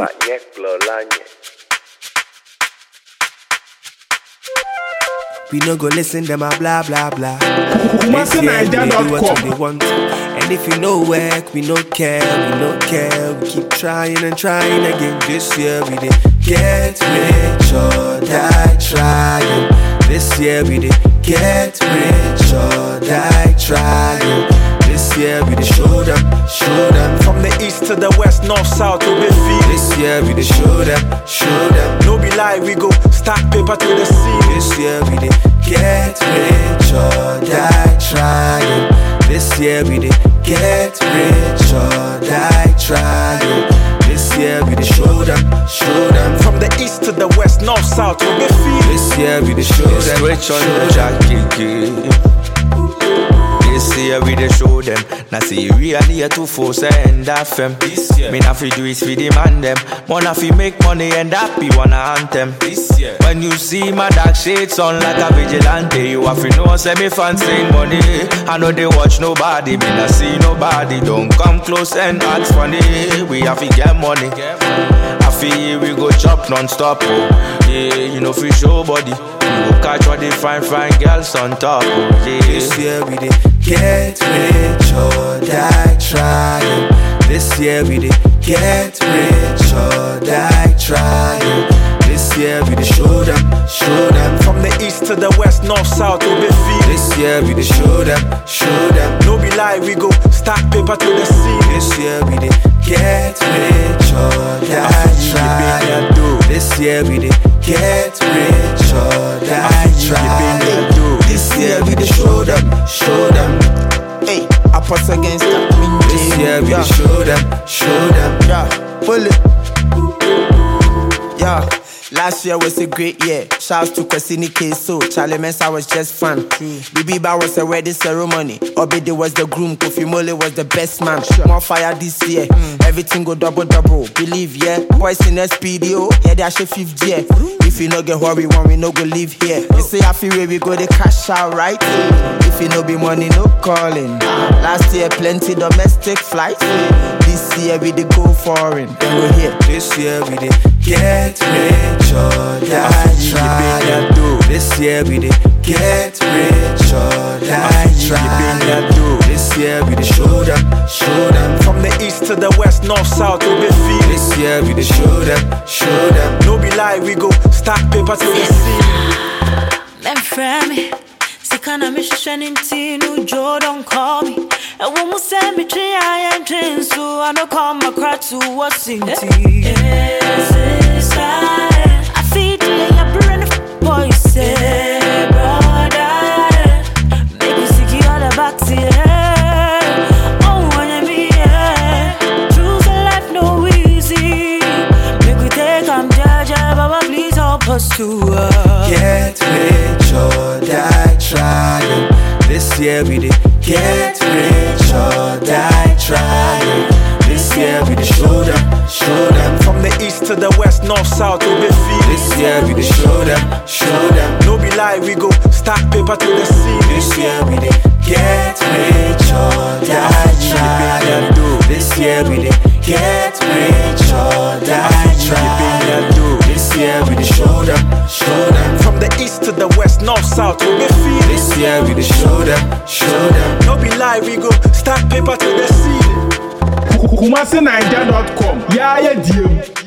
We no go listen them a blah blah blah. This year we do what they want. And if you no work, we no care, we no care. We keep trying and trying again. This year we did get rich or die trying. This year we did get rich or die trying. This year we did show them. From the east to the west, north, south, to be feed. This year we did show them. No be lie, we go stack paper to the sea. This year we did get rich or die trying. This year we did get rich or die trying. This year we did show them. From the east to the west, north, south, to be feed. This year we did show them. Rich on the jacket. This year we dey show them. Now see really here to force and that fam. This year me na fi do it for the man them. Wanna fi make money and that be one anthem. This year when you see my dark shades on like a vigilante, you have to know say me fancy money. I know they watch nobody, me not see nobody. Don't come close and ask funny. We have to get money. I feel we go chop non-stop. Oh. Yeah, you know fi show body. You go catch all the fine girls on top. Oh. Yeah. This year we did get rich or die trying. This year we did get rich or die trying. This year we did show them. From the east to the west, north, south, to be feed. This year we did show them. No be lie, we go stack paper to the sea. This year we did get rich or die trying. This year we did get rich or die trying. This year we did show them. Hey, I pass against that. This year we did show them. Yeah, pull it. Yeah. Last year was a great year. Shouts to Kwesini Keso. Charlie Mensa was just fun. Bibiba was a wedding ceremony. Obede was the groom. Kofi Mole was the best man. More fire this year. Everything go double. Believe, yeah. Boys in SPDO. Yeah, they are 5th year. If you no get what we want, we no go live here. You say I feel where we go, they cash out, right? If you no be money, no calling. Last year, plenty domestic flights. This year, we did go foreign. Then go here. This year, we did get rich or die trying. This year, we did get rich or die trying. This year, we did show them. From the east to the west, north, south, to be feed. This year, we did show them. No be lie, we go stack paper to the sea. Them friend me, sikana me shishani ntinu Joe don't call me. And when we send me tree I am trained so I don't come across to what's in tea. I feed you your brain boy say brother, make you sick all the back to your oh wanna be choose a life no easy. Make we take Baba please help us to get rich or die trying. This year we did get rich or die trying. This year we did show them. From the east to the west, north, south, to be feed. This year we did show them. No be lie, we go stack paper to the sea. This year we did get rich or die trying. This year we did get rich or die trying. This year we did show them. From the east to the west, north, south, to be feed. This year we did show them. No be lie, we go stack paper to the sea. KumaSiNaija.com. Yeah, yeah, dear.